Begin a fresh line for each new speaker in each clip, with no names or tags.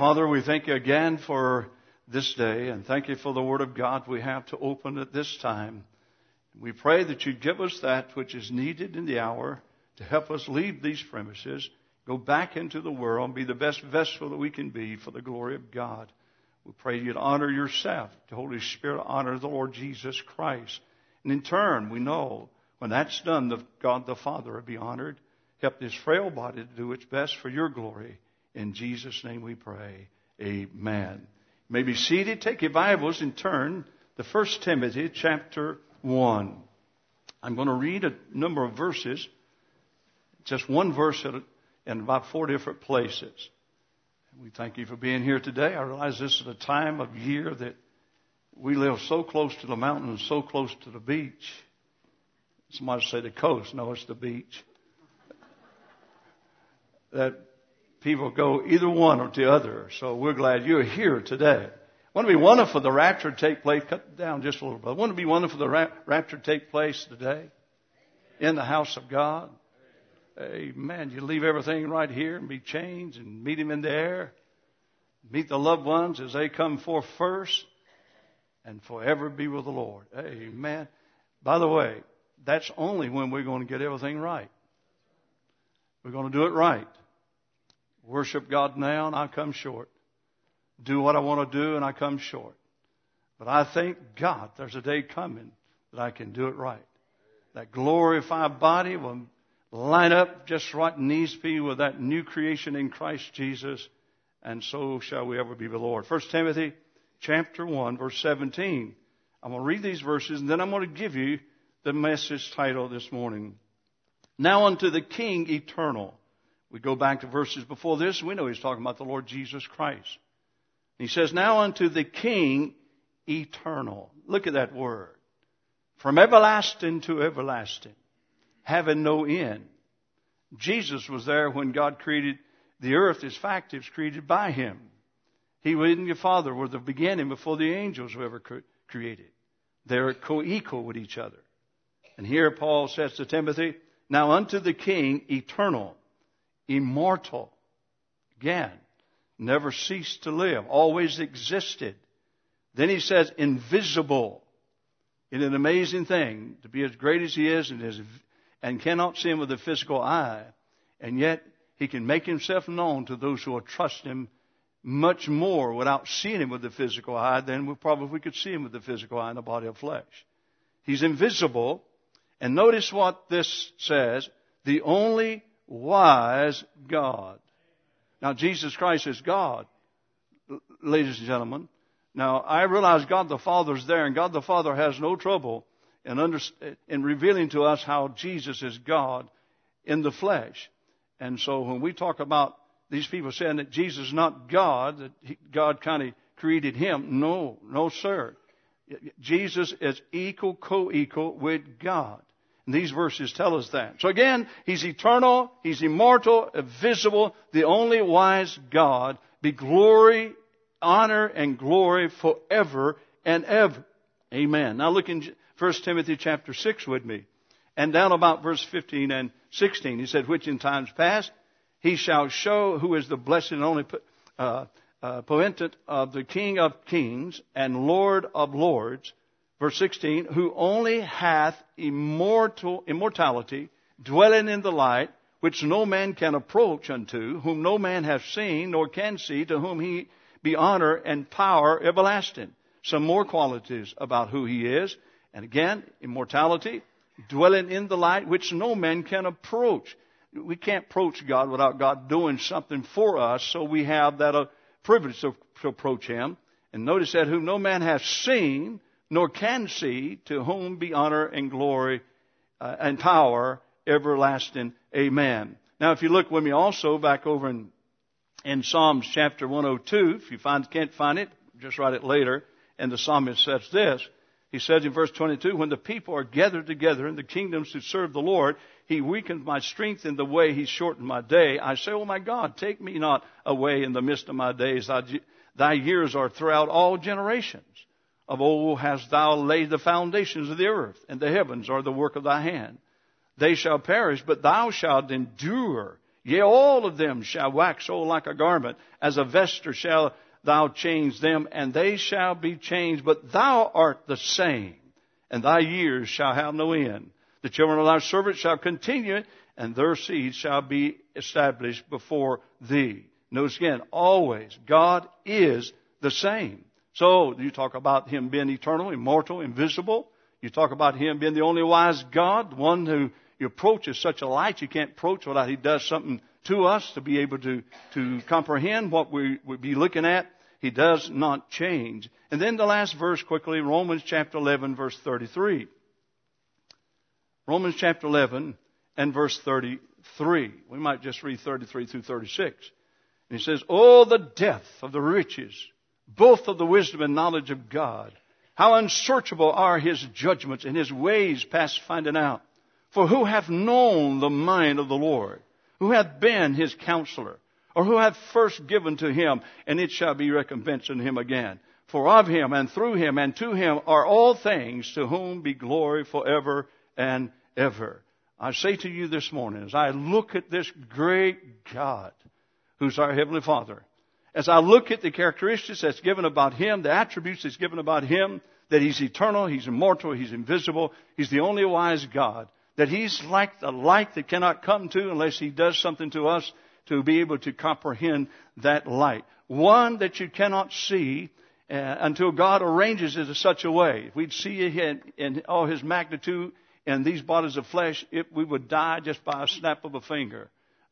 Father, we thank you again for this day, and thank you for the Word of God we have to open at this time. We pray that you give us that which is needed in the hour to help us leave these premises, go back into the world, and be the best vessel that we can be for the glory of God. We pray you'd honor yourself, the Holy Spirit honor the Lord Jesus Christ. And in turn, we know when that's done, God the Father will be honored. Help this frail body to do its best for your glory. In Jesus' name we pray. Amen. You may be seated. Take your Bibles and turn to 1 Timothy chapter 1. I'm going to read a number of verses. Just one verse in about 4 different places. We thank you for being here today. I realize this is a time of year that we live so close to the mountains, so close to the beach. Somebody say the coast. No, it's the beach. That people go either one or the other. So we're glad you're here today. Wouldn't it be wonderful the rapture take place? Cut it down just a little bit. Wouldn't it be wonderful the rapture take place today in the house of God? Amen. You leave everything right here and be changed and meet Him in the air. Meet the loved ones as they come forth first and forever be with the Lord. Amen. By the way, that's only when we're going to get everything right. We're going to do it right. Worship God now and I come short. Do what I want to do and I come short. But I thank God there's a day coming that I can do it right. That glorified body will line up just right in needs be with that new creation in Christ Jesus. And so shall we ever be with the Lord. 1 Timothy chapter 1 verse 17. I'm going to read these verses and then I'm going to give you the message title this morning. Now unto the King eternal. We go back to verses before this. We know he's talking about the Lord Jesus Christ. He says, now unto the King eternal. Look at that word. From everlasting to everlasting. Having no end. Jesus was there when God created the earth. His fact, it was created by Him. He and your Father were the beginning before the angels were ever created. They're co-equal with each other. And here Paul says to Timothy, now unto the King eternal, immortal, again, never ceased to live, always existed. Then he says invisible, in an amazing thing, to be as great as He is and cannot see Him with the physical eye, and yet He can make Himself known to those who will trust Him much more without seeing Him with the physical eye than we could see Him with the physical eye in the body of flesh. He's invisible. And notice what this says, the only wise God. Now, Jesus Christ is God, ladies and gentlemen. Now, I realize God the Father is there, and God the Father has no trouble in revealing to us how Jesus is God in the flesh. And so when we talk about these people saying that Jesus is not God, that God kind of created Him, no, sir. Jesus is co-equal with God. And these verses tell us that. So again, He's eternal, He's immortal, invisible, the only wise God. Be glory, honor, and glory forever and ever. Amen. Now look in 1 Timothy chapter 6 with me. And down about verse 15 and 16. He said, which in times past He shall show who is the blessed and only potentate of the King of kings and Lord of lords. Verse 16, who only hath immortality, dwelling in the light, which no man can approach unto, whom no man hath seen nor can see, to whom He be honor and power everlasting. Some more qualities about who He is. And again, immortality, dwelling in the light, which no man can approach. We can't approach God without God doing something for us, so we have that privilege to approach Him. And notice that whom no man hath seen, nor can see, to whom be honor and glory and power everlasting. Amen. Now, if you look with me also back over in Psalms chapter 102, if you can't find it, just write it later. And the psalmist says this. He says in verse 22, when the people are gathered together in the kingdoms to serve the Lord, He weakened my strength in the way, He shortened my day. I say, oh my God, take me not away in the midst of my days. Thy years are throughout all generations. Of old hast thou laid the foundations of the earth, and the heavens are the work of thy hand. They shall perish, but thou shalt endure. Yea, all of them shall wax old like a garment. As a vesture shall thou change them, and they shall be changed. But thou art the same, and thy years shall have no end. The children of thy servants shall continue it, and their seed shall be established before thee. Notice again, always, God is the same. So, you talk about Him being eternal, immortal, invisible. You talk about Him being the only wise God, one who you approach is such a light you can't approach without He does something to us to be able to comprehend what we would be looking at. He does not change. And then the last verse quickly, Romans chapter 11, verse 33. Romans chapter 11 and verse 33. We might just read 33 through 36. And he says, "Oh, the depth of the riches, both of the wisdom and knowledge of God. How unsearchable are His judgments and His ways past finding out. For who hath known the mind of the Lord? Who hath been His counselor? Or who hath first given to Him, and it shall be recompensed unto Him again? For of Him, and through Him, and to Him are all things, to whom be glory forever and ever." I say to you this morning, as I look at this great God, who's our Heavenly Father, as I look at the characteristics that's given about Him, the attributes that's given about Him, that He's eternal, He's immortal, He's invisible, He's the only wise God, that He's like the light that cannot come to unless He does something to us to be able to comprehend that light. One that you cannot see until God arranges it in such a way. If we'd see it in all His magnitude in these bodies of flesh, we would die just by a snap of a finger.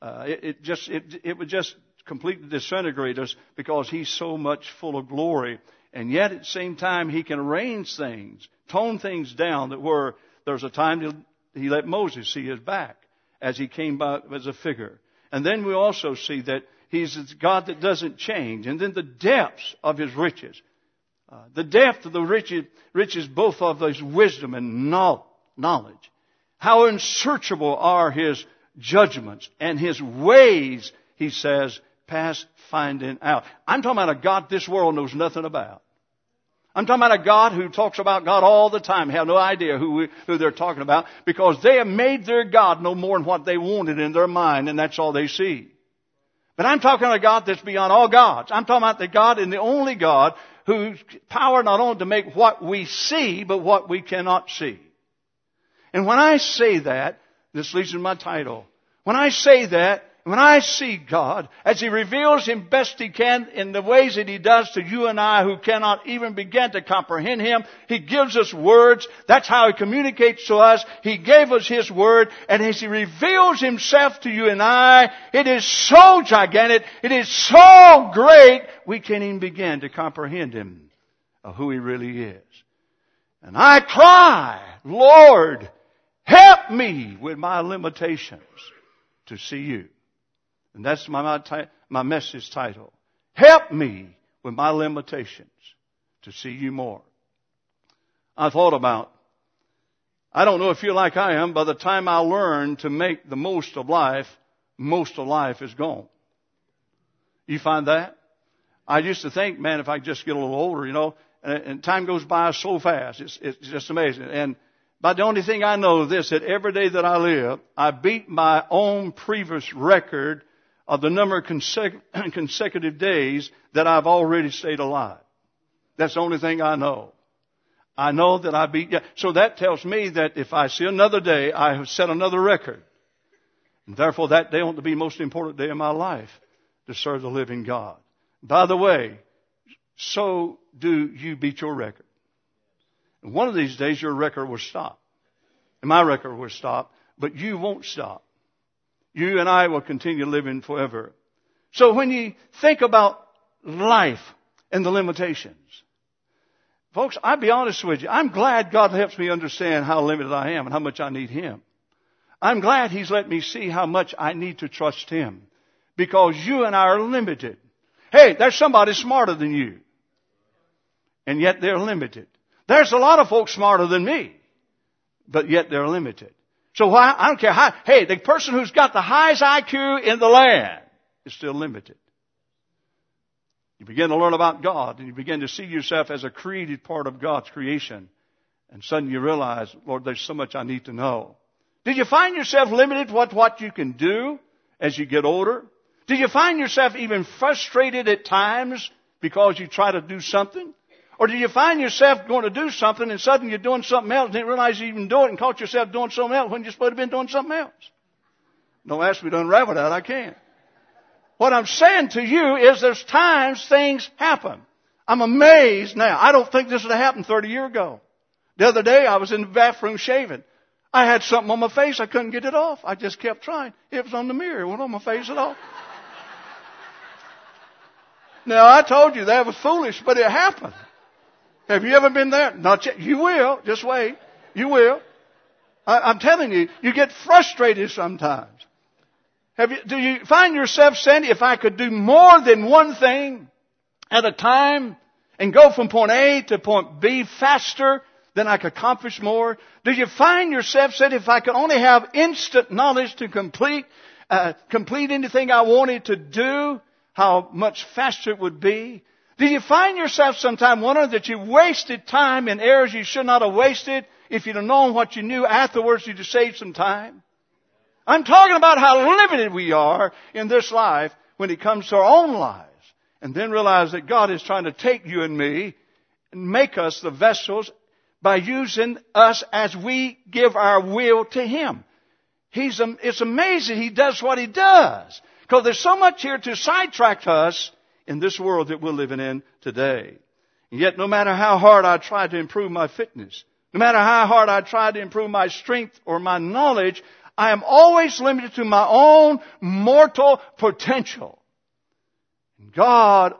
It would just completely disintegrate us because He's so much full of glory. And yet at the same time, He can arrange things, tone things down that were, there's a time He let Moses see His back as he came by as a figure. And then we also see that He's a God that doesn't change. And then the depths of His riches. The depth of the riches both of His wisdom and knowledge. How unsearchable are His judgments and His ways, He says, past finding out. I'm talking about a God this world knows nothing about. I'm talking about a God who talks about God all the time, have no idea who they're talking about, because they have made their God no more than what they wanted in their mind, and that's all they see. But I'm talking about a God that's beyond all gods. I'm talking about the God and the only God whose power not only to make what we see, but what we cannot see. And when I say that, this leads to my title. When I say that, when I see God, as He reveals Him best He can in the ways that He does to you and I who cannot even begin to comprehend Him, He gives us words. That's how He communicates to us. He gave us His word. And as He reveals Himself to you and I, it is so gigantic, it is so great, we can't even begin to comprehend Him, of who He really is. And I cry, Lord, help me with my limitations to see You. And that's my message title. Help me with my limitations to see You more. I thought about, I don't know if you're like I am, by the time I learn to make the most of life is gone. You find that? I used to think, man, if I just get a little older, and time goes by so fast. It's just amazing. But the only thing I know is this, that every day that I live, I beat my own previous record of the number of consecutive days that I've already stayed alive. That's the only thing I know. I know that I beat. So that tells me that if I see another day, I have set another record. And therefore that day ought to be the most important day of my life, to serve the living God. By the way, so do you beat your record. And one of these days your record will stop. And my record will stop, but you won't stop. You and I will continue living forever. So when you think about life and the limitations, folks, I'll be honest with you. I'm glad God helps me understand how limited I am and how much I need Him. I'm glad He's let me see how much I need to trust Him, because you and I are limited. Hey, there's somebody smarter than you, and yet they're limited. There's a lot of folks smarter than me, but yet they're limited. So I don't care how, hey, the person who's got the highest IQ in the land is still limited. You begin to learn about God, and you begin to see yourself as a created part of God's creation. And suddenly you realize, Lord, there's so much I need to know. Did you find yourself limited what you can do as you get older? Do you find yourself even frustrated at times because you try to do something? Or do you find yourself going to do something and suddenly you're doing something else and didn't realize you even do it and caught yourself doing something else when you're supposed to have been doing something else? Don't ask me to unravel that. I can't. What I'm saying to you is there's times things happen. I'm amazed now. I don't think this would have happened 30 years ago. The other day I was in the bathroom shaving. I had something on my face. I couldn't get it off. I just kept trying. It was on the mirror. It wasn't on my face at all. Now, I told you that was foolish, but it happened. Have you ever been there? Not yet. You will. Just wait. You will. I'm telling you, you get frustrated sometimes. Do you find yourself saying, if I could do more than one thing at a time and go from point A to point B faster, then I could accomplish more? Do you find yourself saying, if I could only have instant knowledge to complete anything I wanted to do, how much faster it would be? Do you find yourself sometime wondering that you wasted time in areas you should not have wasted? If you'd have known what you knew afterwards, you'd have saved some time. I'm talking about how limited we are in this life when it comes to our own lives. And then realize that God is trying to take you and me and make us the vessels by using us as we give our will to Him. It's amazing He does what He does. Because there's so much here to sidetrack us in this world that we're living in today. And yet no matter how hard I try to improve my fitness, no matter how hard I try to improve my strength or my knowledge, I am always limited to my own mortal potential. God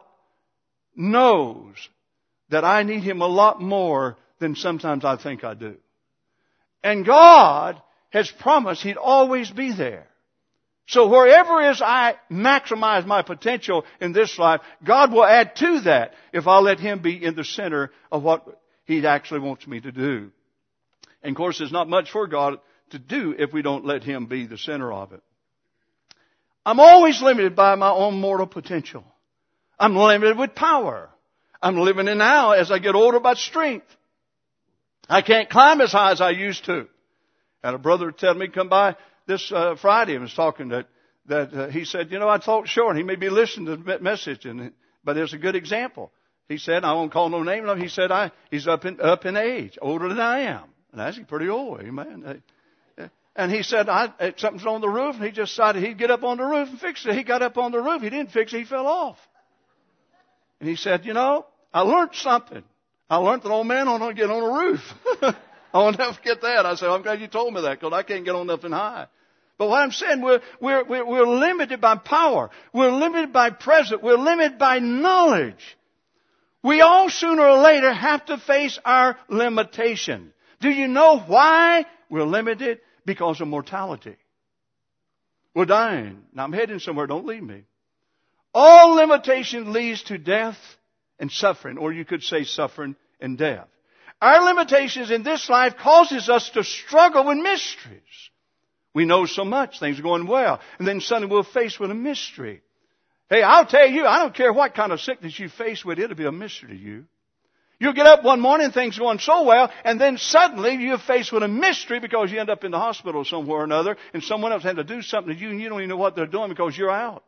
knows that I need Him a lot more than sometimes I think I do. And God has promised He'd always be there. So wherever it is I maximize my potential in this life, God will add to that if I'll let Him be in the center of what He actually wants me to do. And of course, there's not much for God to do if we don't let Him be the center of it. I'm always limited by my own mortal potential. I'm limited with power. I'm limited now as I get older by strength. I can't climb as high as I used to. And a brother tell me, come by this Friday and was talking that he said, I thought sure, and he may be listening to the message, but it's a good example. He said, I won't call no name. He said, he's up in age, older than I am. And that's pretty old, amen. And he said, something's on the roof, and he just decided he'd get up on the roof and fix it. He got up on the roof. He didn't fix it. He fell off. And he said, I learned something. I learned that old man don't get on a roof. I won't never forget that. I said, I'm glad you told me that because I can't get on nothing high. But what I'm saying, we're limited by power. We're limited by presence. We're limited by knowledge. We all sooner or later have to face our limitation. Do you know why we're limited? Because of mortality. We're dying. Now I'm heading somewhere. Don't leave me. All limitation leads to death and suffering, or you could say suffering and death. Our limitations in this life causes us to struggle with mysteries. We know so much, things are going well, and then suddenly we're faced with a mystery. Hey, I'll tell you, I don't care what kind of sickness you face with, it'll be a mystery to you. You'll get up one morning, things are going so well, and then suddenly you're faced with a mystery because you end up in the hospital somewhere or another, and someone else had to do something to you, and you don't even know what they're doing because you're out.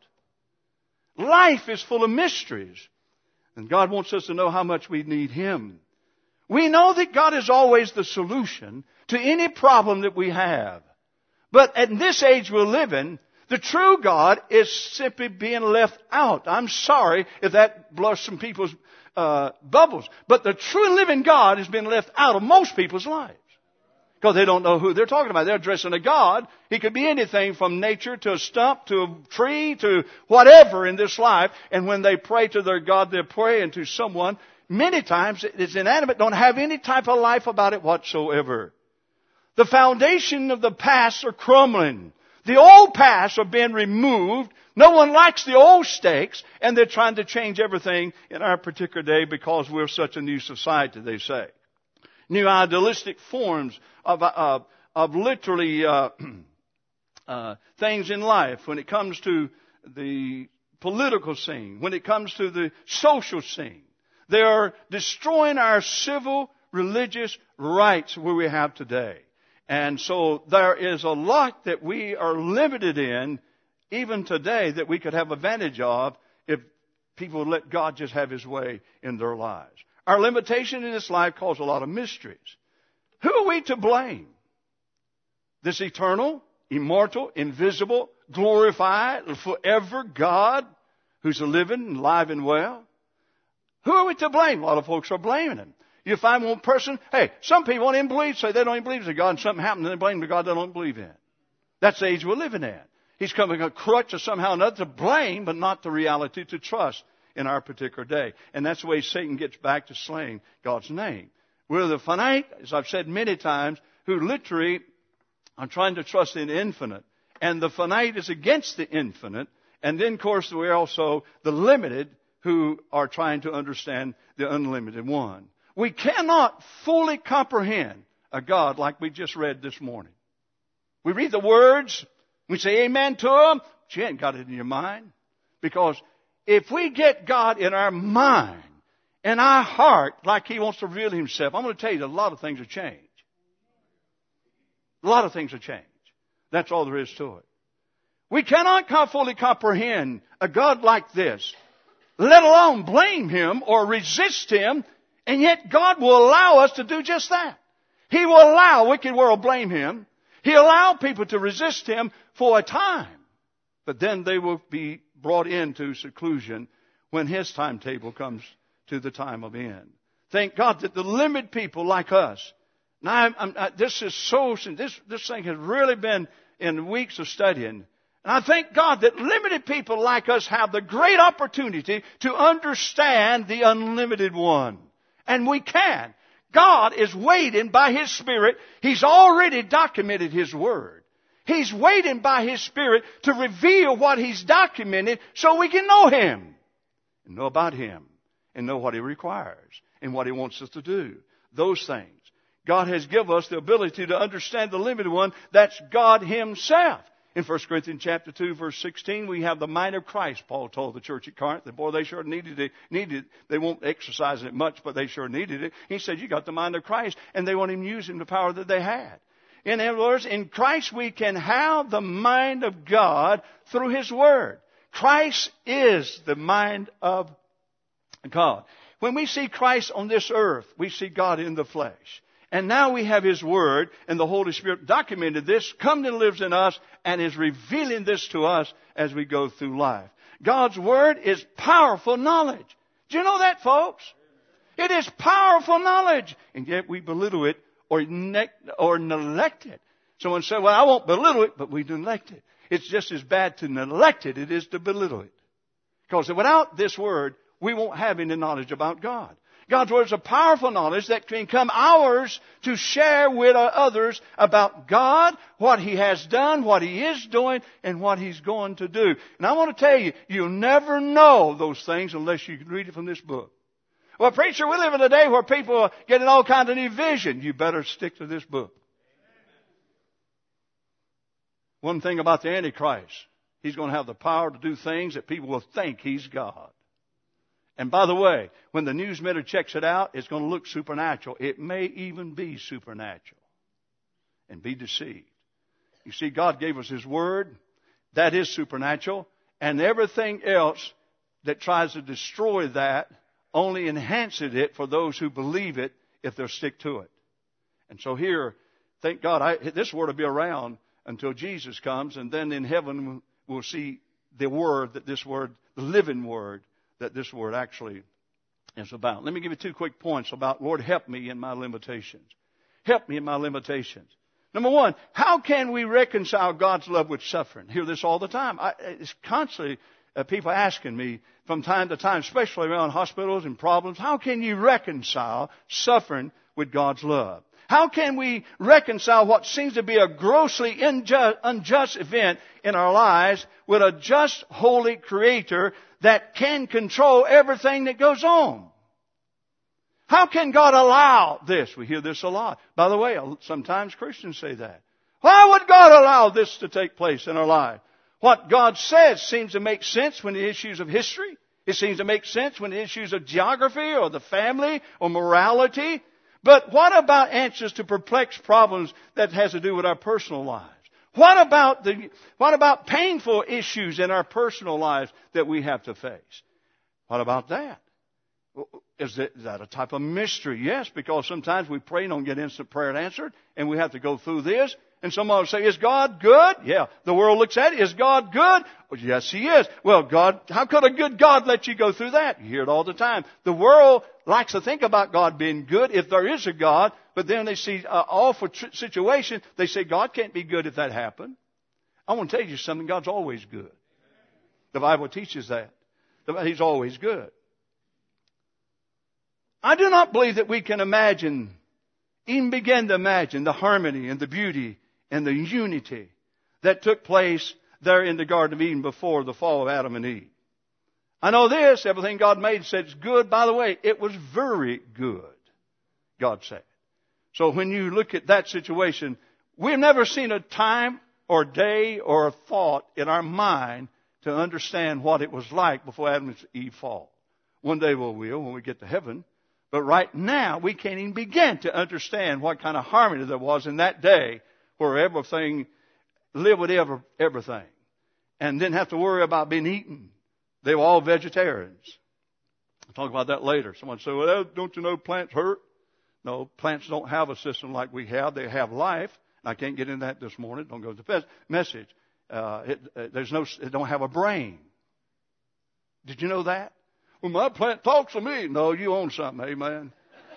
Life is full of mysteries, and God wants us to know how much we need Him. We know that God is always the solution to any problem that we have. But at this age we're living, the true God is simply being left out. I'm sorry if that blows some people's bubbles. But the true living God has been left out of most people's lives. Because they don't know who they're talking about. They're addressing a God. He could be anything from nature to a stump to a tree to whatever in this life. And when they pray to their God, they're praying to someone. Many times it's inanimate, don't have any type of life about it whatsoever. The foundation of the past are crumbling. The old paths are being removed. No one likes the old stakes, and they're trying to change everything in our particular day because we're such a new society, they say. New idealistic forms of literally things in life when it comes to the political scene, when it comes to the social scene. They are destroying our civil, religious rights where we have today. And so there is a lot that we are limited in even today, that we could have advantage of if people would let God just have His way in their lives. Our limitation in this life cause a lot of mysteries. Who are we to blame? This eternal, immortal, invisible, glorified, forever God who's living and alive and well? Who are we to blame? A lot of folks are blaming Him. You find one person, hey, some people don't even believe, say they don't even believe in God, and something happened and they blame the God they don't believe in. That's the age we're living in. He's coming a crutch or somehow or another to blame, but not the reality to trust in our particular day. And that's the way Satan gets back to slaying God's name. We're the finite, as I've said many times, who literally are trying to trust in the infinite. And the finite is against the infinite. And then, of course, we're also the limited who are trying to understand the unlimited one. We cannot fully comprehend a God like we just read this morning. We read the words, we say amen to them, but you ain't got it in your mind. Because if we get God in our mind, in our heart, like He wants to reveal Himself, I'm going to tell you that a lot of things have changed. A lot of things have changed. That's all there is to it. We cannot fully comprehend a God like this, let alone blame Him or resist Him, and yet God will allow us to do just that. He will allow a wicked world blame Him. He'll allow people to resist Him for a time, but then they will be brought into seclusion when His timetable comes to the time of end. Thank God that the limited people like us. Now, this thing has really been in weeks of studying. And I thank God that limited people like us have the great opportunity to understand the unlimited one. And we can. God is waiting by His Spirit. He's already documented His Word. He's waiting by His Spirit to reveal what He's documented so we can know Him. And know about Him. And know what He requires. And what He wants us to do. Those things. God has given us the ability to understand the limited one. That's God Himself. In 1 Corinthians chapter 2, verse 16, we have the mind of Christ, Paul told the church at Corinth. That, boy, they sure needed it. They won't exercise it much, but they sure needed it. He said, you got the mind of Christ, and they won't even use the power that they had. In other words, in Christ we can have the mind of God through His Word. Christ is the mind of God. When we see Christ on this earth, we see God in the flesh. And now we have His Word, and the Holy Spirit documented this, come and lives in us, and is revealing this to us as we go through life. God's Word is powerful knowledge. Do you know that, folks? It is powerful knowledge. And yet we belittle it or neglect it. Someone said, well, I won't belittle it, but we neglect it. It's just as bad to neglect it as it is to belittle it. Because without this Word, we won't have any knowledge about God. God's Word is a powerful knowledge that can become ours to share with others about God, what He has done, what He is doing, and what He's going to do. And I want to tell you, you'll never know those things unless you can read it from this book. Well, preacher, we live in a day where people are getting all kinds of new vision. You better stick to this book. One thing about the Antichrist, he's going to have the power to do things that people will think he's God. And by the way, when the news meter checks it out, it's going to look supernatural. It may even be supernatural. And be deceived. You see, God gave us His Word. That is supernatural. And everything else that tries to destroy that only enhances it for those who believe it if they'll stick to it. And so here, thank God, this Word will be around until Jesus comes. And then in heaven we'll see the Word, the living Word, that this Word actually is about. Let me give you 2 quick points about, Lord, help me in my limitations. Help me in my limitations. Number one, how can we reconcile God's love with suffering? I hear this all the time. It's constantly people asking me from time to time, especially around hospitals and problems, how can you reconcile suffering with God's love? How can we reconcile what seems to be a grossly unjust event in our lives with a just, holy Creator that can control everything that goes on? How can God allow this? We hear this a lot. By the way, sometimes Christians say that. Why would God allow this to take place in our life? What God says seems to make sense when the issues of history. It seems to make sense when the issues of geography or the family or morality. But what about answers to perplexed problems that has to do with our personal lives? What about painful issues in our personal lives that we have to face? What about that? Is that a type of mystery? Yes, because sometimes we pray and don't get instant prayer answered, and we have to go through this. And someone will say, is God good? Yeah. The world looks at it. Is God good? Well, yes, He is. Well, God, how could a good God let you go through that? You hear it all the time. The world likes to think about God being good if there is a God, but then they see awful situation. They say, God can't be good if that happened. I want to tell you something. God's always good. The Bible teaches that. He's always good. I do not believe that we can imagine, even begin to imagine the harmony and the beauty and the unity that took place there in the Garden of Eden before the fall of Adam and Eve. I know this, everything God made said it's good. By the way, it was very good, God said. So when you look at that situation, we've never seen a time or day or a thought in our mind to understand what it was like before Adam and Eve fall. One day we will when we get to heaven. But right now, we can't even begin to understand what kind of harmony there was in that day where everything lived with everything and didn't have to worry about being eaten. They were all vegetarians. I'll talk about that later. Someone said, well, don't you know plants hurt? No, plants don't have a system like we have. They have life. I can't get into that this morning. Don't go to the message. It don't have a brain. Did you know that? Well, my plant talks to me. No, you own something, amen.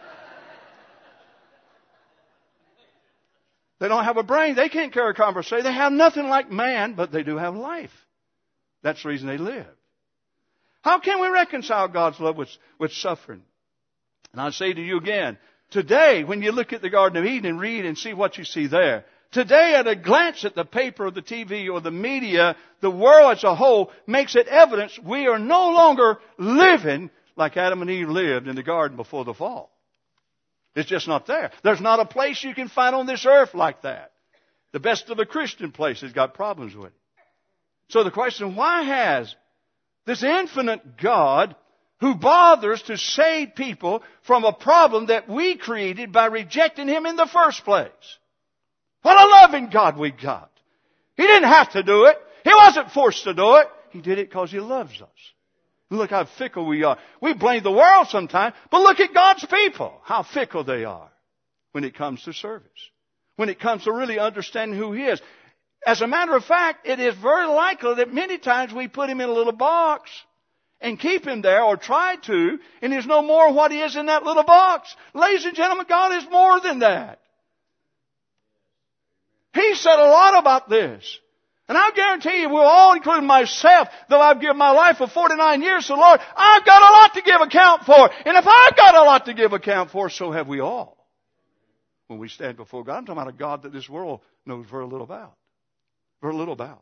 They don't have a brain. They can't carry a conversation. They have nothing like man, but they do have life. That's the reason they live. How can we reconcile God's love with suffering? And I say to you again, today, when you look at the Garden of Eden and read and see what you see there, today, at a glance at the paper or the TV or the media, the world as a whole makes it evidence we are no longer living like Adam and Eve lived in the garden before the fall. It's just not there. There's not a place you can find on this earth like that. The best of the Christian places got problems with it. So the question, why has this infinite God who bothers to save people from a problem that we created by rejecting Him in the first place? What a loving God we got. He didn't have to do it. He wasn't forced to do it. He did it because He loves us. Look how fickle we are. We blame the world sometimes, but look at God's people, how fickle they are when it comes to service, when it comes to really understanding who He is. As a matter of fact, it is very likely that many times we put Him in a little box and keep Him there or try to, and He's no more what He is in that little box. Ladies and gentlemen, God is more than that. He said a lot about this. And I guarantee you, we'll all, including myself, though I've given my life for 49 years to the Lord, I've got a lot to give account for. And if I've got a lot to give account for, so have we all. When we stand before God, I'm talking about a God that this world knows very little about. Very little about.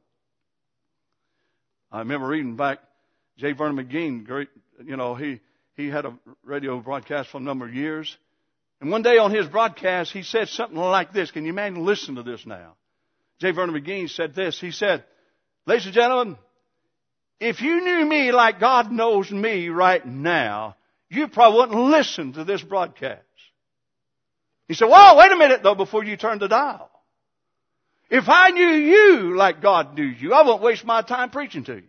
I remember reading back J. Vernon McGee, great, he had a radio broadcast for a number of years. And one day on his broadcast, he said something like this. Can you imagine? Listen to this now. J. Vernon McGee said this. He said, ladies and gentlemen, if you knew me like God knows me right now, you probably wouldn't listen to this broadcast. He said, well, wait a minute, though, before you turn the dial. If I knew you like God knew you, I won't waste my time preaching to you.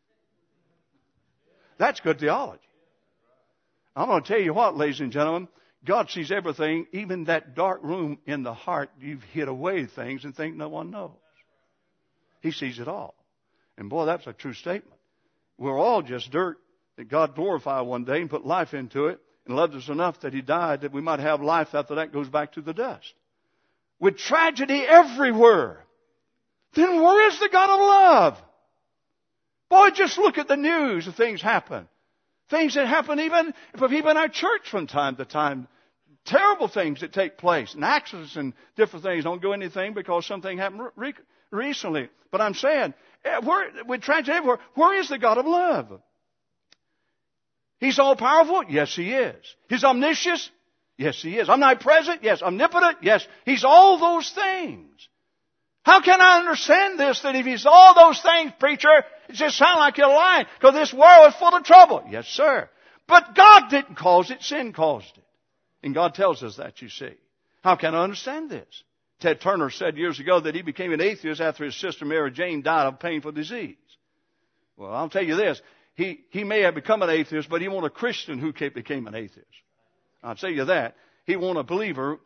That's good theology. I'm going to tell you what, ladies and gentlemen, God sees everything, even that dark room in the heart. You've hid away things and think no one knows. He sees it all. And boy, that's a true statement. We're all just dirt that God glorified one day and put life into it and loved us enough that He died that we might have life after that goes back to the dust. With tragedy everywhere, then where is the God of love? Boy, just look at the news of things happen. Things that happen even in our church from time to time. Terrible things that take place. And accidents and different things. Don't go anything because something happened recently. But I'm saying, with tragedy everywhere, where is the God of love? He's all-powerful? Yes, He is. He's omniscient? Yes, He is. Omnipresent? Yes. Omnipotent? Yes. He's all those things. How can I understand this? That if He's all those things, preacher, it just sounds like you're lying. Because this world is full of trouble. Yes, sir. But God didn't cause it. Sin caused it. And God tells us that, you see. How can I understand this? Ted Turner said years ago that he became an atheist after his sister Mary Jane died of painful disease. Well, I'll tell you this. He may have become an atheist, but he wasn't a Christian who became an atheist. I'll tell you that. He wasn't a believer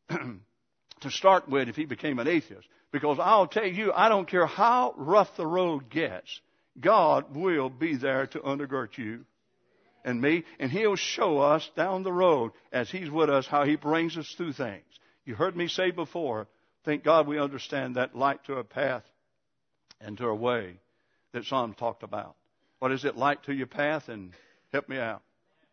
to start with if he became an atheist. Because I'll tell you, I don't care how rough the road gets, God will be there to undergird you and me, and He'll show us down the road as He's with us how He brings us through things. You heard me say before, thank God we understand that light to a path and to a way that Psalm talked about. What is it? Light to your path and help me out.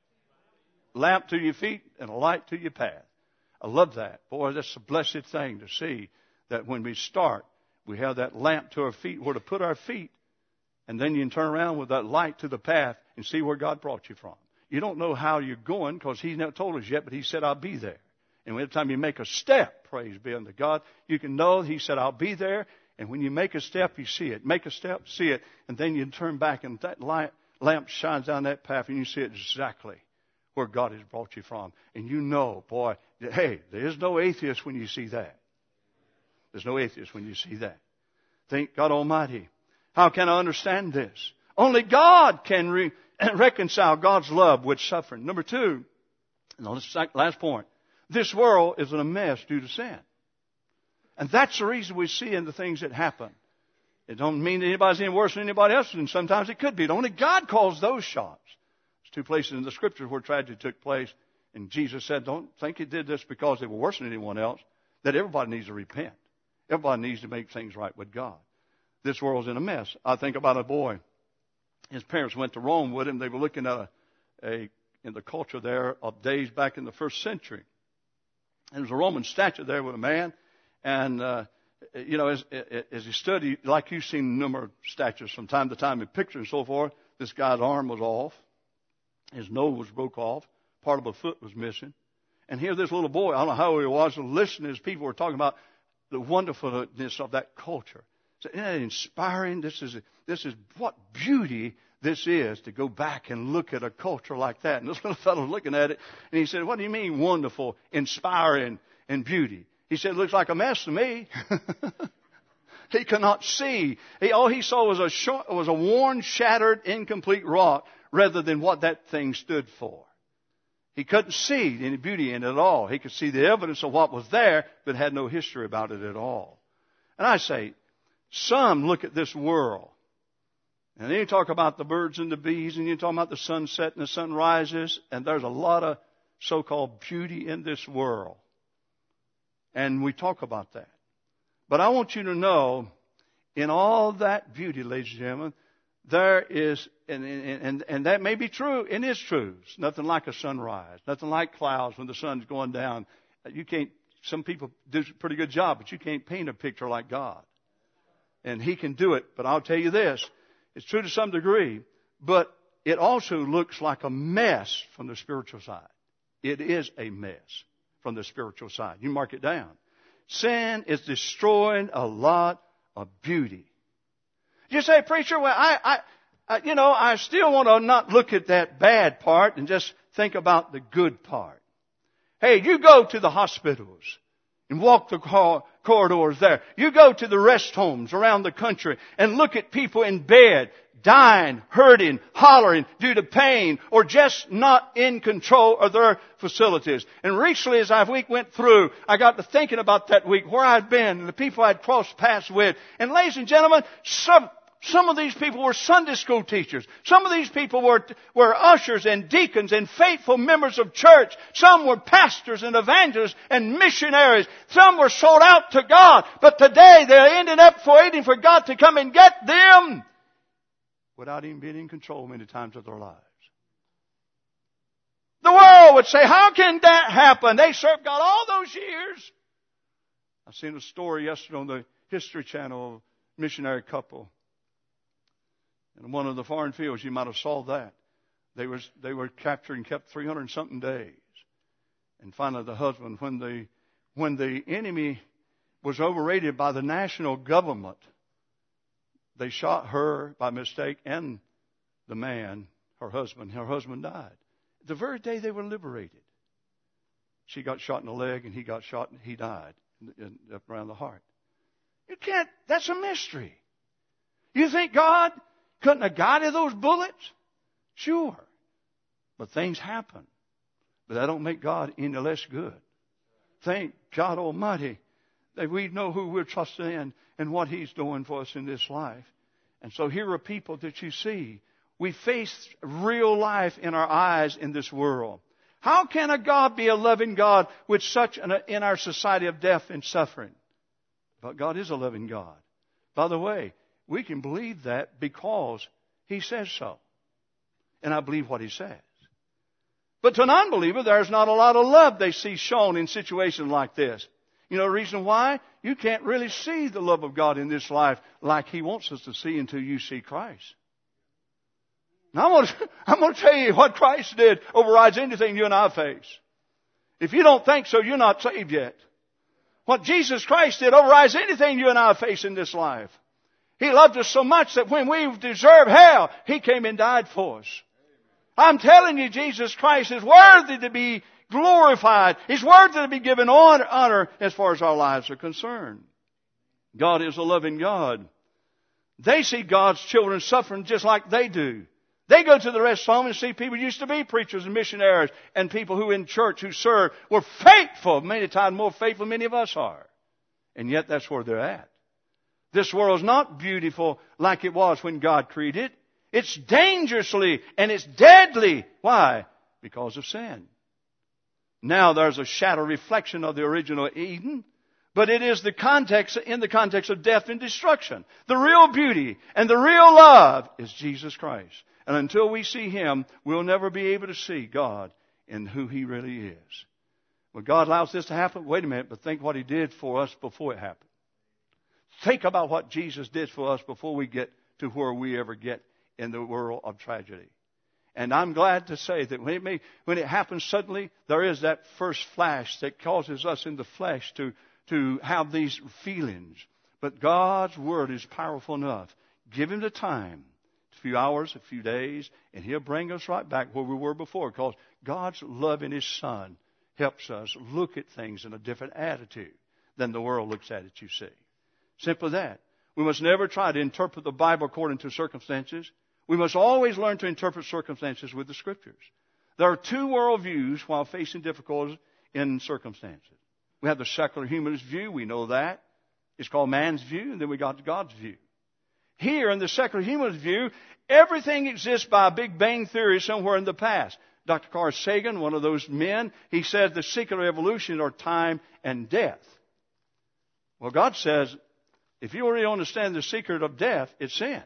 Lamp to your feet and a light to your path. I love that. Boy, that's a blessed thing to see that when we start, we have that lamp to our feet where to put our feet, and then you can turn around with that light to the path and see where God brought you from. You don't know how you're going because He's not told us yet, but He said, I'll be there. And every time you make a step, praise be unto God, you can know He said, I'll be there. And when you make a step, you see it. Make a step, see it. And then you turn back and that lamp shines down that path and you see exactly where God has brought you from. And you know, boy, hey, there's no atheist when you see that. There's no atheist when you see that. Thank God Almighty. How can I understand this? Only God can reconcile God's love with suffering. Number two, and the last point, this world is in a mess due to sin. And that's the reason we see in the things that happen. It don't mean that anybody's any worse than anybody else, and sometimes it could be. Only God calls those shots. There's two places in the Scriptures where tragedy took place, and Jesus said, don't think He did this because they were worse than anyone else, that everybody needs to repent. Everybody needs to make things right with God. This world's in a mess. I think about a boy. His parents went to Rome with him. They were looking at in the culture there of days back in the first century. And there's a Roman statue there with a man. And, as he stood, like you've seen a number of statues from time to time in pictures and so forth, this guy's arm was off. His nose was broke off. Part of a foot was missing. And here this little boy, I don't know how he was, listening as people were talking about the wonderfulness of that culture. So, isn't that inspiring? This is what beauty this is, to go back and look at a culture like that. And this little fellow was looking at it, and he said, what do you mean wonderful, inspiring, and beauty? He said, it looks like a mess to me. He could not see. All he saw was a worn, shattered, incomplete rock rather than what that thing stood for. He couldn't see any beauty in it at all. He could see the evidence of what was there, but had no history about it at all. And I say, some look at this world, and then you talk about the birds and the bees, and you talk about the sunset and the sun rises, and there's a lot of so-called beauty in this world. And we talk about that. But I want you to know, in all that beauty, ladies and gentlemen, there is, and that may be true, and is true. It's nothing like a sunrise, nothing like clouds when the sun's going down. You can't, some people do a pretty good job, but you can't paint a picture like God. And He can do it. But I'll tell you this, it's true to some degree, but it also looks like a mess from the spiritual side. It is a mess from the spiritual side. You mark it down. Sin is destroying a lot of beauty. You say, preacher, well, I still want to not look at that bad part and just think about the good part. Hey, you go to the hospitals and walk the corridors there. You go to the rest homes around the country and look at people in bed, dying, hurting, hollering due to pain, or just not in control of their facilities. And recently, as our week went through, I got to thinking about that week, where I'd been, and the people I'd crossed paths with. And ladies and gentlemen, some of these people were Sunday school teachers. Some of these people were ushers and deacons and faithful members of church. Some were pastors and evangelists and missionaries. Some were sold out to God. But today they're ending up waiting for God to come and get them without even being in control many times of their lives. The world would say, how can that happen? They served God all those years. I seen a story yesterday on the History Channel of a missionary couple. In one of the foreign fields, you might have saw that. They were captured and kept 300-something days. And finally, the husband, when the enemy was overrated by the national government, they shot her by mistake and the man, her husband. Her husband died. The very day they were liberated, she got shot in the leg and he got shot and he died. up around the heart. You can't. That's a mystery. You think God couldn't have guided those bullets? Sure. But things happen. But that don't make God any less good. Thank God Almighty that we know who we're trusting in and what He's doing for us in this life. And so here are people that you see. We face real life in our eyes in this world. How can a God be a loving God with such in our society of death and suffering? But God is a loving God. By the way, we can believe that because He says so. And I believe what He says. But to an unbeliever, there's not a lot of love they see shown in situations like this. You know the reason why? You can't really see the love of God in this life like He wants us to see until you see Christ. Now I'm going to tell you what Christ did overrides anything you and I face. If you don't think so, you're not saved yet. What Jesus Christ did overrides anything you and I face in this life. He loved us so much that when we deserved hell, He came and died for us. I'm telling you, Jesus Christ is worthy to be glorified. He's worthy to be given honor as far as our lives are concerned. God is a loving God. They see God's children suffering just like they do. They go to the rest home and see people who used to be preachers and missionaries and people who in church who serve were faithful, many times more faithful than many of us are. And yet that's where they're at. This world is not beautiful like it was when God created it. It's dangerously and it's deadly. Why? Because of sin. Now there's a shadow reflection of the original Eden, but it is in the context of death and destruction. The real beauty and the real love is Jesus Christ. And until we see Him, we'll never be able to see God in who He really is. Well, God allows this to happen. Wait a minute, but think what He did for us before it happened. Think about what Jesus did for us before we get to where we ever get in the world of tragedy. And I'm glad to say that when it happens suddenly, there is that first flash that causes us in the flesh to have these feelings. But God's Word is powerful enough. Give Him the time, a few hours, a few days, and He'll bring us right back where we were before. Because God's love in His Son helps us look at things in a different attitude than the world looks at it, you see. Simply that. We must never try to interpret the Bible according to circumstances. We must always learn to interpret circumstances with the Scriptures. There are two worldviews while facing difficulties in circumstances. We have the secular humanist view. We know that. It's called man's view, and then we got God's view. Here, in the secular humanist view, everything exists by a Big Bang theory somewhere in the past. Dr. Carl Sagan, one of those men, he says the secret of evolution are time and death. Well, God says, if you really understand the secret of death, it's sin.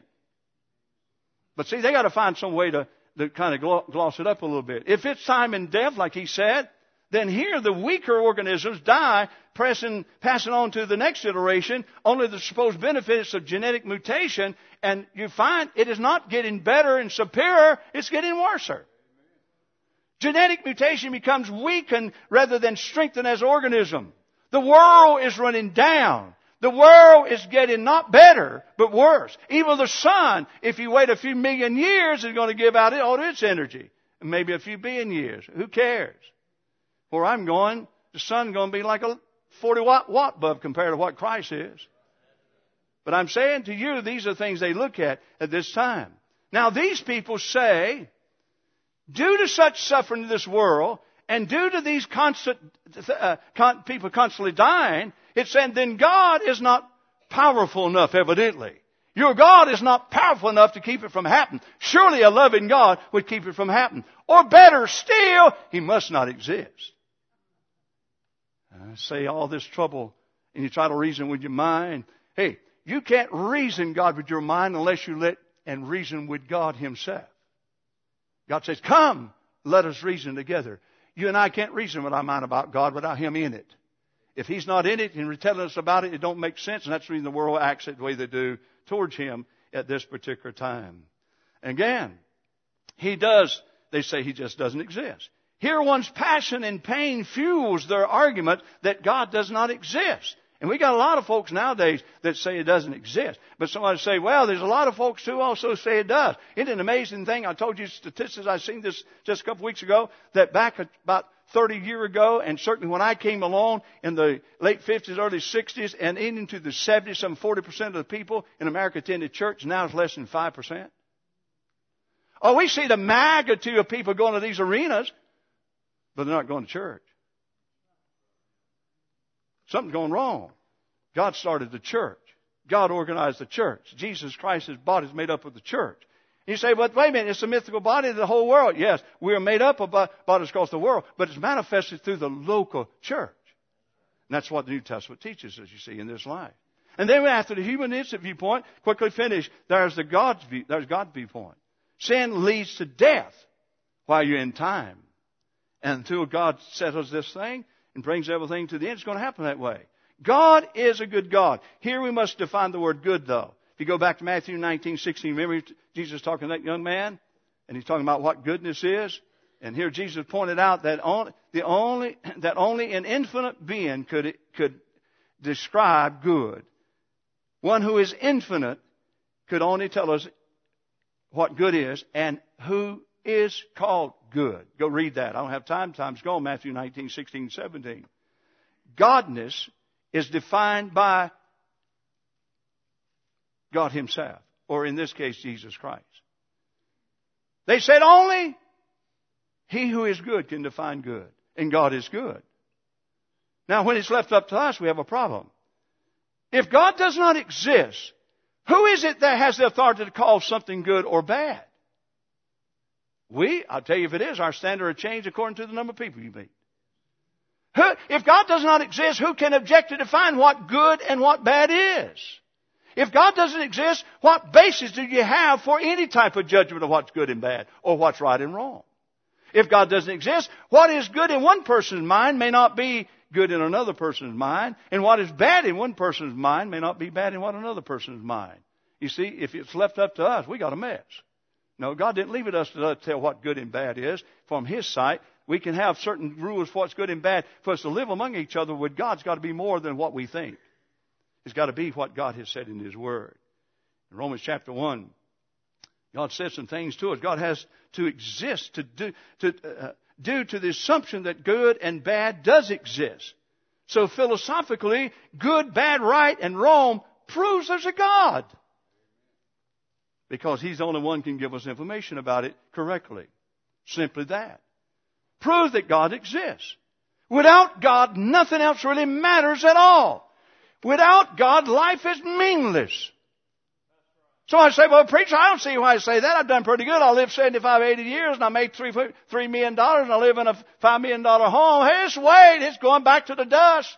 But see, they got to find some way to kind of gloss it up a little bit. If it's time and death, like he said, then here the weaker organisms die, passing on to the next iteration, only the supposed benefits of genetic mutation, and you find it is not getting better and superior, it's getting worse. Genetic mutation becomes weakened rather than strengthened as an organism. The world is running down. The world is getting not better, but worse. Even the sun, if you wait a few million years, is going to give out all its energy. And maybe a few billion years. Who cares? Where I'm going, the sun's going to be like a 40-watt bulb compared to what Christ is. But I'm saying to you, these are things they look at this time. Now, these people say, due to such suffering in this world, and due to these people constantly dying, it said, then God is not powerful enough, evidently. Your God is not powerful enough to keep it from happening. Surely a loving God would keep it from happening. Or better still, He must not exist. I say all this trouble, and you try to reason with your mind. Hey, you can't reason God with your mind unless you let and reason with God Himself. God says, come, let us reason together. You and I can't reason with our mind about God without Him in it. If He's not in it and telling us about it, it don't make sense. And that's the reason the world acts the way they do towards Him at this particular time. Again, they say He just doesn't exist. Here one's passion and pain fuels their argument that God does not exist. And we got a lot of folks nowadays that say it doesn't exist. But somebody say, well, there's a lot of folks who also say it does. Isn't it an amazing thing? I told you statistics, I seen this just a couple weeks ago, that back about 30 years ago, and certainly when I came along in the late 50s, early 60s, and into the 70s, some 40% of the people in America attended church. Now it's less than 5%. Oh, we see the magnitude of people going to these arenas, but they're not going to church. Something's going wrong. God started the church. God organized the church. Jesus Christ's body is made up of the church. You say, but wait a minute, it's a mythical body of the whole world. Yes, we are made up of bodies across the world, but it's manifested through the local church. And that's what the New Testament teaches, as you see in this life. And then after the humanistic viewpoint, quickly finish, there's God's viewpoint. Sin leads to death while you're in time. And until God settles this thing and brings everything to the end, it's going to happen that way. God is a good God. Here we must define the word good, though. If you go back to Matthew 19:16, remember Jesus talking to that young man? And he's talking about what goodness is. And here Jesus pointed out that only an infinite being could describe good. One who is infinite could only tell us what good is and who is called good. Go read that. I don't have time. Time's gone. Matthew 19:16-17. Godness is defined by God Himself, or in this case, Jesus Christ. They said only He who is good can define good, and God is good. Now, when it's left up to us, we have a problem. If God does not exist, who is it that has the authority to call something good or bad? I'll tell you if it is, our standard will change according to the number of people you meet. If God does not exist, who can object to define what good and what bad is? If God doesn't exist, what basis do you have for any type of judgment of what's good and bad or what's right and wrong? If God doesn't exist, what is good in one person's mind may not be good in another person's mind, and what is bad in one person's mind may not be bad in another person's mind. You see, if it's left up to us, we got a mess. No, God didn't leave it us to tell what good and bad is. From His sight, we can have certain rules for what's good and bad. For us to live among each other with God's got to be more than what we think. It's got to be what God has said in His Word. In Romans chapter 1, God said some things to us. God has to exist due to the assumption that good and bad does exist. So philosophically, good, bad, right, and wrong proves there's a God. Because He's the only one who can give us information about it correctly. Simply that. Proves that God exists. Without God, nothing else really matters at all. Without God, life is meaningless. So I say, well, preacher, I don't see why I say that. I've done pretty good. I lived 75, 80 years, and I made $3 million, and I live in a $5 million home. Hey, just wait. It's going back to the dust.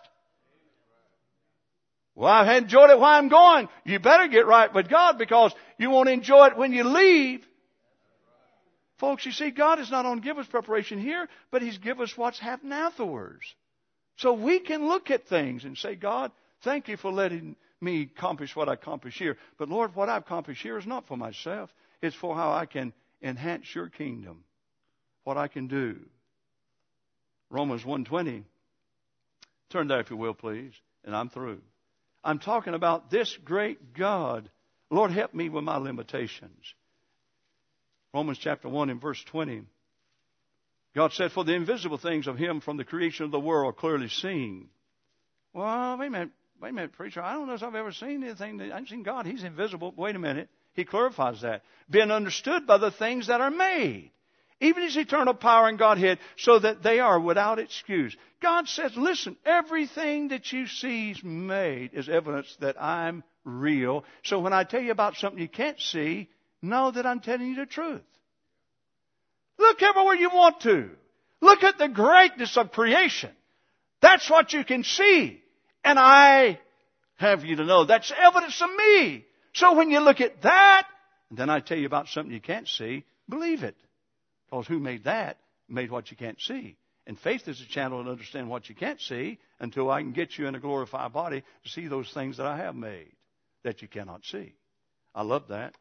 Well, I've enjoyed it while I'm going. You better get right with God, because you won't enjoy it when you leave. Folks, you see, God is not only give us preparation here, but He's give us what's happening afterwards. So we can look at things and say, God, thank You for letting me accomplish what I accomplished here. But Lord, what I've accomplished here is not for myself. It's for how I can enhance Your kingdom. What I can do. Romans 1:20. Turn there if you will, please. And I'm through. I'm talking about this great God. Lord, help me with my limitations. Romans chapter 1 and verse 20. God said, for the invisible things of Him from the creation of the world are clearly seen. Well, wait a minute, preacher. I don't know if I've ever seen anything. I've seen God. He's invisible. Wait a minute. He clarifies that. Being understood by the things that are made. Even His eternal power and Godhead, so that they are without excuse. God says, listen, everything that you see is made is evidence that I'm real. So when I tell you about something you can't see, know that I'm telling you the truth. Look everywhere you want to. Look at the greatness of creation. That's what you can see. And I have you to know that's evidence of me. So when you look at that, and then I tell you about something you can't see, believe it. Because who made that? Made what you can't see. And faith is a channel to understand what you can't see until I can get you in a glorified body to see those things that I have made that you cannot see. I love that.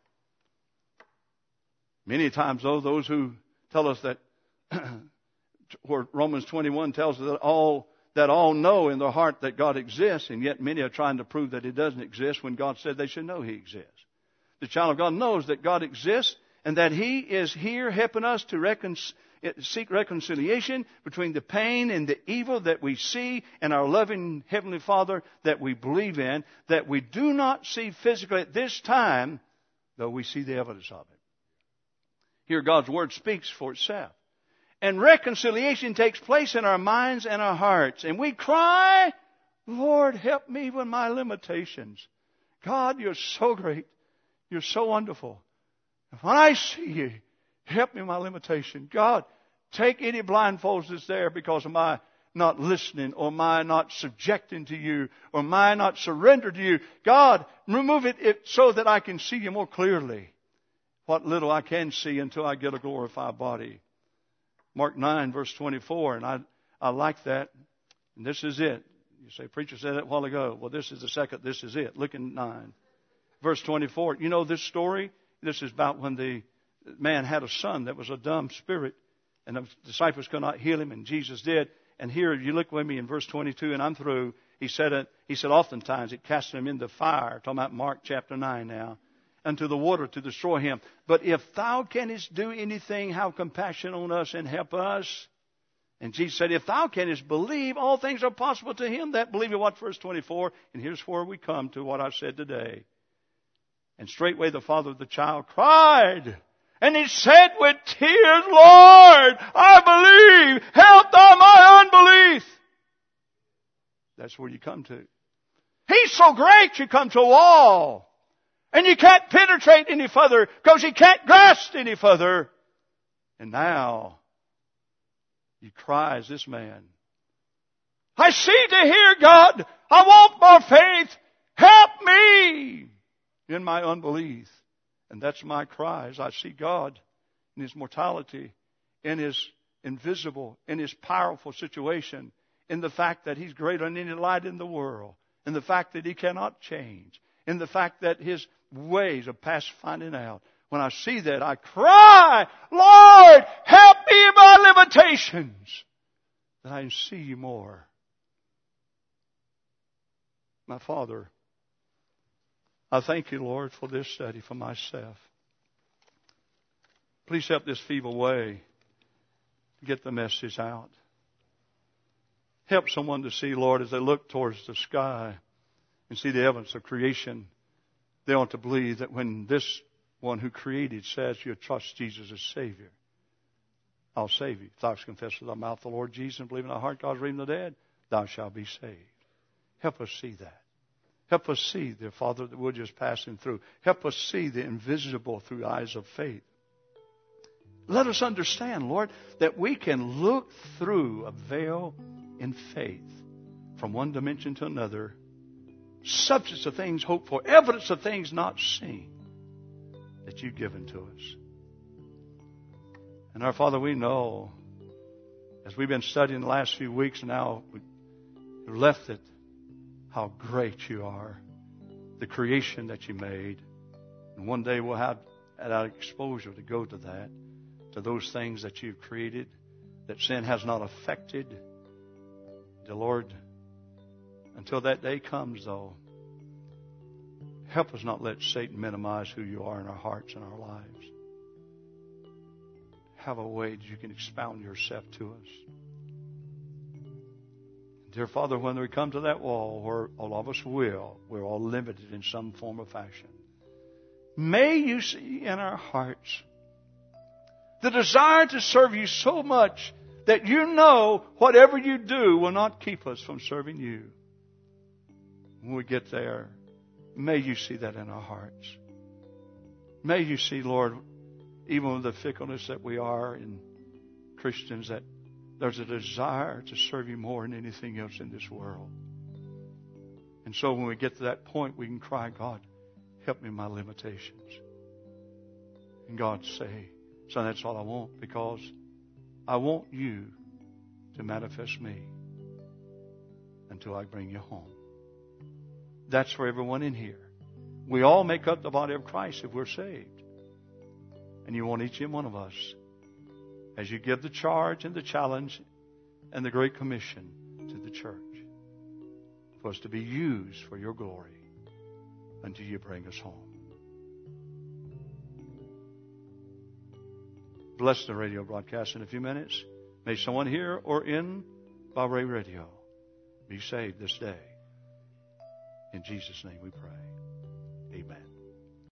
Many times, though, those who tell us that, where Romans 21 tells us that all know in their heart that God exists, and yet many are trying to prove that He doesn't exist when God said they should know He exists. The child of God knows that God exists, and that He is here helping us to seek reconciliation between the pain and the evil that we see and our loving Heavenly Father that we believe in, that we do not see physically at this time, though we see the evidence of it. Here God's Word speaks for itself. And reconciliation takes place in our minds and our hearts. And we cry, Lord, help me with my limitations. God, You're so great. You're so wonderful. When I see You, help me with my limitation. God, take any blindfolds that's there because of my not listening or my not subjecting to You or my not surrender to You. God, remove it so that I can see You more clearly. What little I can see until I get a glorified body. Mark 9, verse 24, and I like that. And this is it. You say, preacher said that a while ago. Well, this is the second. This is it. Look in 9. Verse 24. You know this story? This is about when the man had a son that was a dumb spirit, and the disciples could not heal him, and Jesus did. And here, you look with me in verse 22, and I'm through. He said, oftentimes it cast him into fire. Talking about Mark chapter 9 now. Unto the water to destroy him. But if thou canst do anything, have compassion on us and help us. And Jesus said, if thou canst believe, all things are possible to him that believeth. What, verse 24? And here's where we come to what I said today. And straightway the father of the child cried. And he said with tears, Lord, I believe. Help thou my unbelief. That's where you come to. He's so great you come to a wall. And you can't penetrate any further because you can't grasp any further. And now he cries, this man, I see to hear, God. I want more faith. Help me in my unbelief. And that's my cry as I see God in His mortality, in His invisible, in His powerful situation, in the fact that He's greater than any light in the world, in the fact that He cannot change, in the fact that His ways are past finding out. When I see that, I cry, Lord, help me in my limitations, that I can see You more. My Father, I thank You, Lord, for this study for myself. Please help this feeble way to get the message out. Help someone to see, Lord, as they look towards the sky and see the evidence of creation, they ought to believe that when this one who created says you trust Jesus as Savior, I'll save you. If thou confess with thy mouth the Lord Jesus and believe in thy heart God is raised from the dead, thou shalt be saved. Help us see that. Help us see, dear Father, that we're just passing through. Help us see the invisible through eyes of faith. Let us understand, Lord, that we can look through a veil in faith from one dimension to another. Substance of things hoped for, evidence of things not seen that You've given to us. And our Father, we know, as we've been studying the last few weeks now, we've left it, how great You are, the creation that You made. And one day we'll have that exposure to go to that, to those things that You've created, that sin has not affected. The Lord, until that day comes, though, help us not let Satan minimize who You are in our hearts and our lives. Have a way that You can expound Yourself to us. Dear Father, when we come to that wall, where all of us we're all limited in some form or fashion, may You see in our hearts the desire to serve You so much that You know whatever You do will not keep us from serving You. When we get there, may You see that in our hearts. May You see, Lord, even with the fickleness that we are in Christians, that there's a desire to serve You more than anything else in this world. And so when we get to that point, we can cry, God, help me in my limitations. And God say, son, that's all I want, because I want You to manifest Me until I bring You home. That's for everyone in here. We all make up the body of Christ if we're saved. And You want each and one of us, as You give the charge and the challenge and the Great Commission to the church, for us to be used for Your glory until You bring us home. bless the radio broadcast in a few minutes. May someone here or in Bob Ray Radio be saved this day. In Jesus' name we pray. Amen.